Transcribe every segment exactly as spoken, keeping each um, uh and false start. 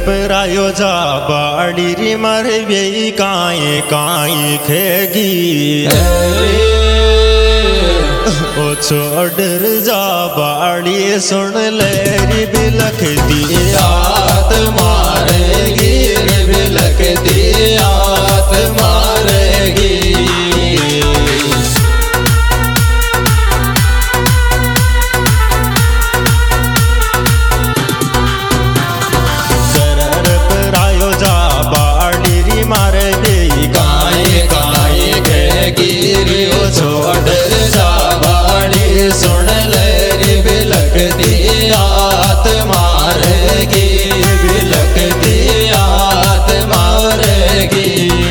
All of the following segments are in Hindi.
परायो जा बाड़ी री मारे बेई काई काई खेगी ओ छोड़ जा बाड़ी सुन ले री बिलख दी आत मारेगी रे बिलख दी आत मारेगी सुन ले रे बिलख दी आत मारेगी बिलख दी आत मारेगी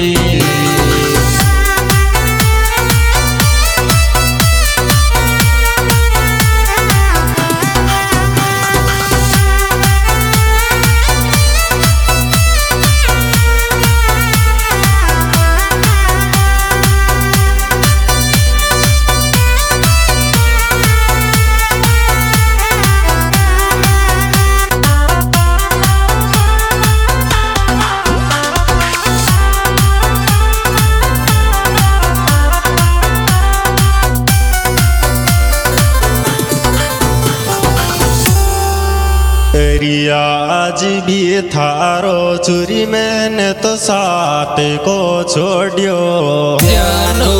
आज भी थारो चुरी मैंने तो साथ को छोड़ियो जानो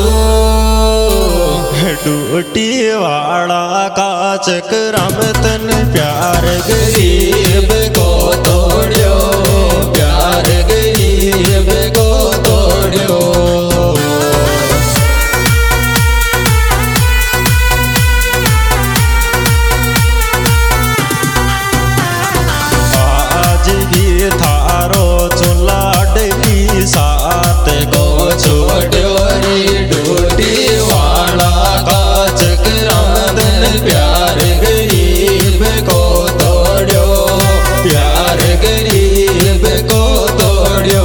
टूटी वाला का चक्रम तन प्यार गरीब को तोड़ियो प्यार गरीब को तोड़ियो थारो चुला डली साथ को छोड़ो रे डूटी वाला का चक्रम प्यार गरीब को तोड़ो प्यार गरीब को तोड़ो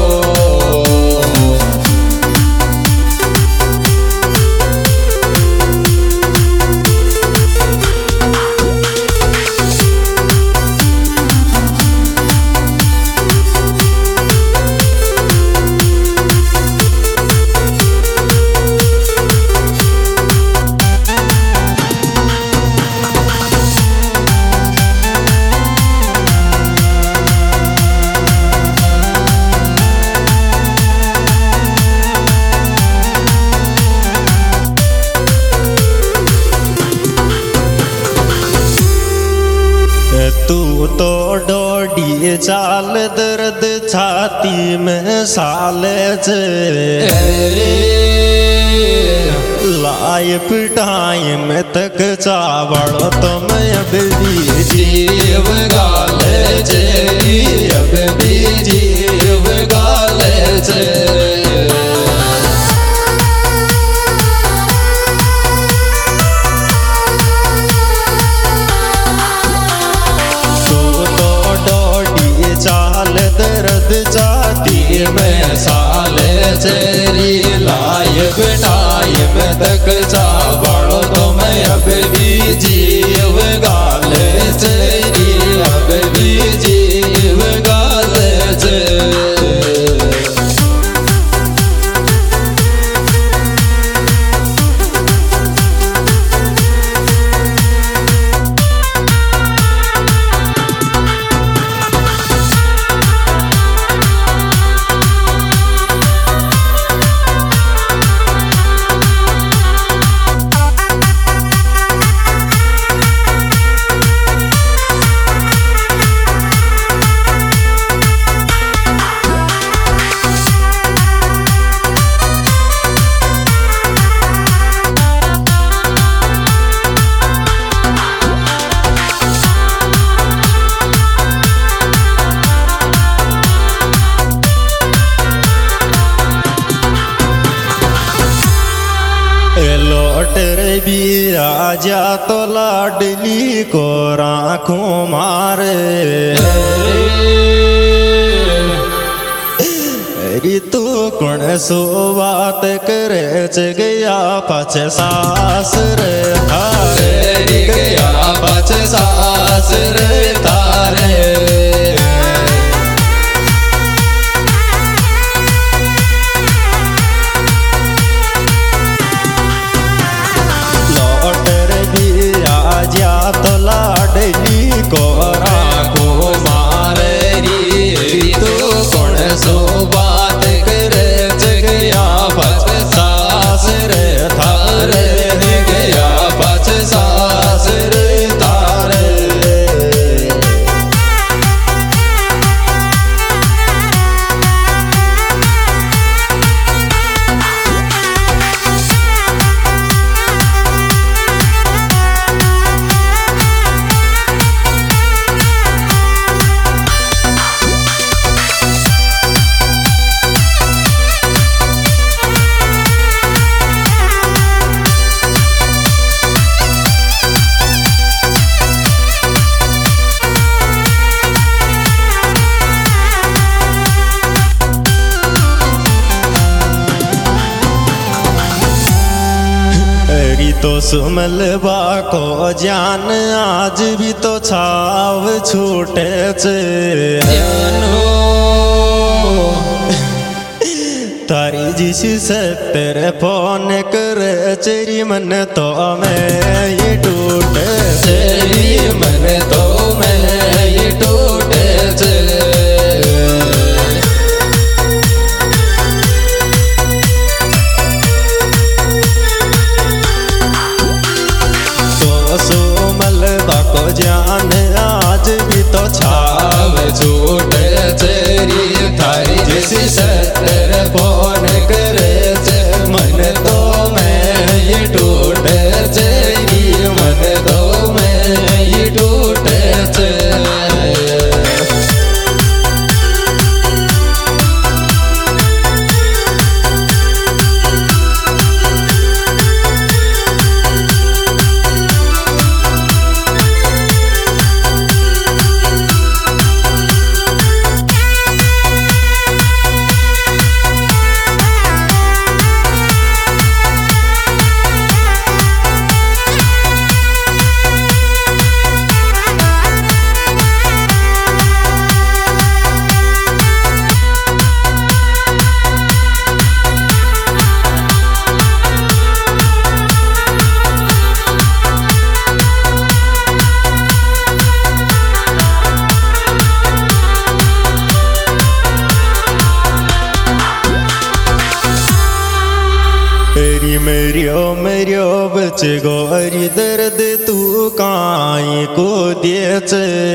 तू तो डोडी चाल दर्द छाती में साले जे लाए पिटाई में तक चावड़ तुम अब भी जीव गाले जे अब भी जीव गाले जे दर्द जाती में साले चेरी लाए बिठाई में तक चावड़ो तो मैं अब भी जीव गाले चेरी अब भी जीव गाले चे लौटर भी राजा तो लाडली को राखों मारे ऋतु कुण सो बात करे च गया पछ सास रे थारे गया पछ सास रे थारे तो सुमलबा को जान आज भी तो छाव छूटे जानो तारी जिस सत्तर फोन कर चेरी मन तो मैं ये टूटे चेरी मन तो मैं ये टूटे जान आज भी तो छाव छूटे तेरी थारी जैसी सत्तर फोन करे मन तो मैं ये टूटे तेरी मन तो मैं ये टूटे मेरियो मेरियो बच गोरी दर्द तू काई को देच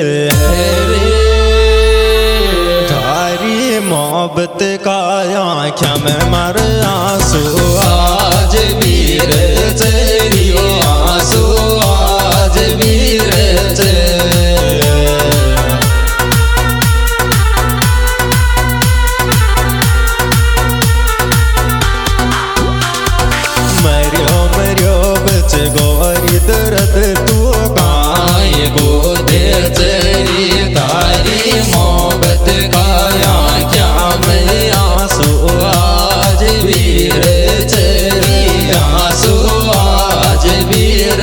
थारी मोहब्बत का आँखों में मर आंसू आज वीर चेरियो आंसू आज वीर गोरी दर्द तू काए गो दे तेरी तारी मोहब्बत का क्या मैं आंसू आज वीर तेरी आंसू आज वीर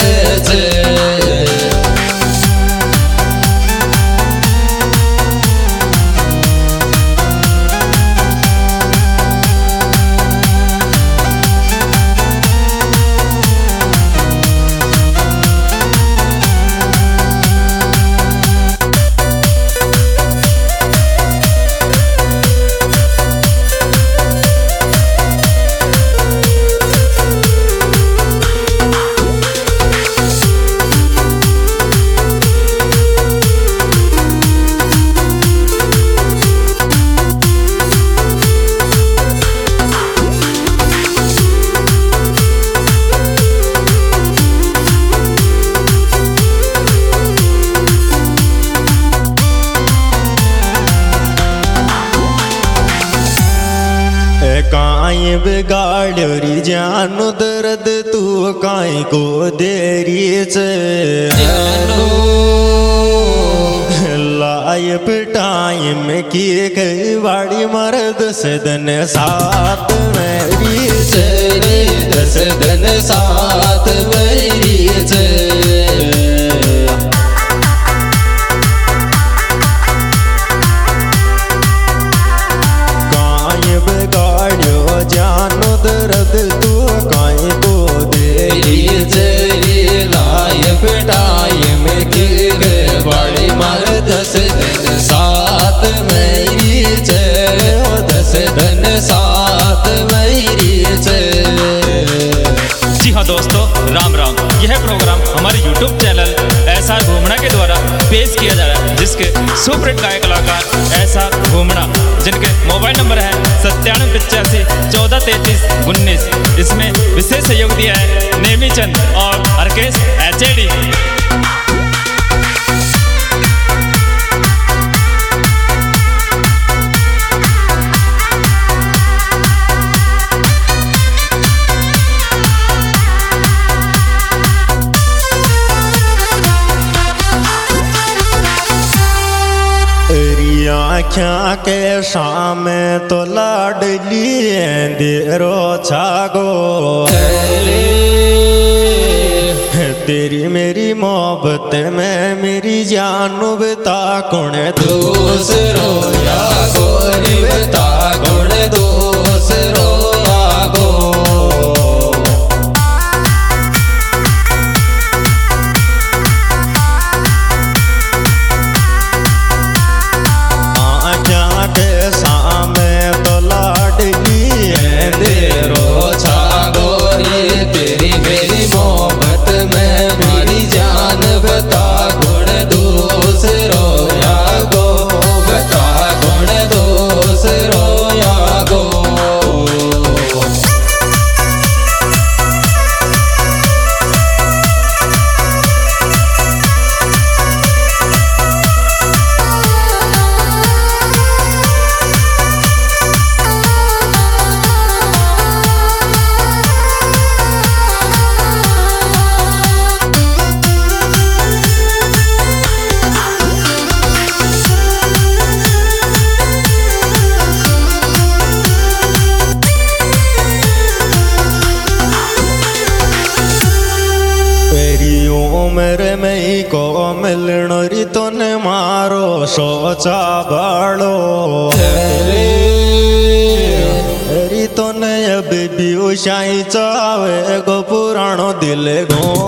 काई बिगाड़ी जानो दर्द तू काई को देरी लाइफ टाइम की कई बाड़ी मर्द से दिन साथ मेरी चली दस दिन साथ मेरी जानो दर्द तू काई को देरी चली लाइफ टाइम की बड़ी मर दस दिन साथ मेरी दस दिन साथ मेरी। जी हाँ दोस्तों, राम राम। यह प्रोग्राम हमारे यूट्यूब चैनल ऐसा घूमना के द्वारा पेश किया जा रहा है, जिसके सुपरहिट गायक कलाकार ऐसा घूमना, जिनके मोबाइल नंबर है सत्तानवे पिचासी चौदह तैतीस उन्नीस। इसमें विशेष सहयोग दिया है नेमी चंद और हरकेश एच ए डी। आँखा के शाम तो लाडली देरो छागो तेरी मेरी मोहब्बत में मेरी जान बता कौन दूसरो या गोरी बता कौन दूसरो आगो सामे तो लाडली है तेरो छा गोरी तेरी मेरी मोहब्बत में मेरी जान बता कौन दूसरो या गो बता कौन दूसरो या गो उम्र में को मिलनो री तोने मारो सोचा बाड़ो री तोने अब भी उशाई चावे गो पुराणो दिल गो